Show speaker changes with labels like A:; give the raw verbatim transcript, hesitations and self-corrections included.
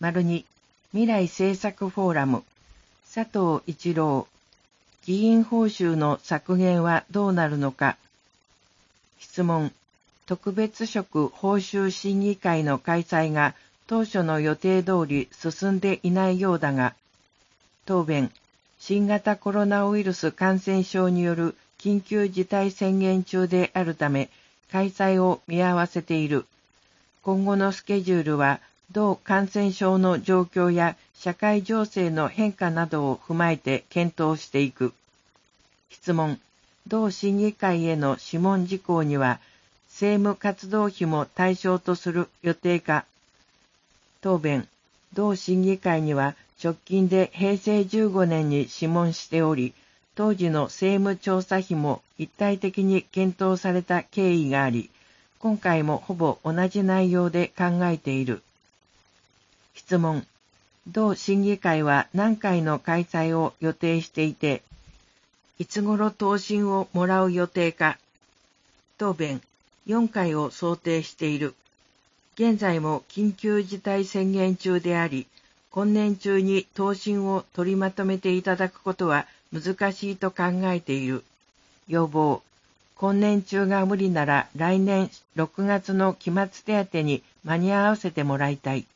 A: に未来政策フォーラム佐藤一郎議員報酬の削減はどうなるのか。質問。特別職報酬審議会の開催が当初の予定通り進んでいないようだが。答弁。新型コロナウイルス感染症による緊急事態宣言中であるため開催を見合わせている。今後のスケジュールは同感染症の状況や社会情勢の変化などを踏まえて検討していく。質問。同審議会への諮問事項には政務活動費も対象とする予定か。答弁。同審議会には直近でへいせいじゅうごねんに諮問しており、当時の政務調査費も一体的に検討された経緯があり、今回もほぼ同じ内容で考えている。質問。同審議会は何回の開催を予定していて、いつ頃答申をもらう予定か。答弁。よんかいを想定している。現在も緊急事態宣言中であり、今年中に答申を取りまとめていただくことは難しいと考えている。要望。今年中が無理なら来年ろくがつの期末手当に間に合わせてもらいたい。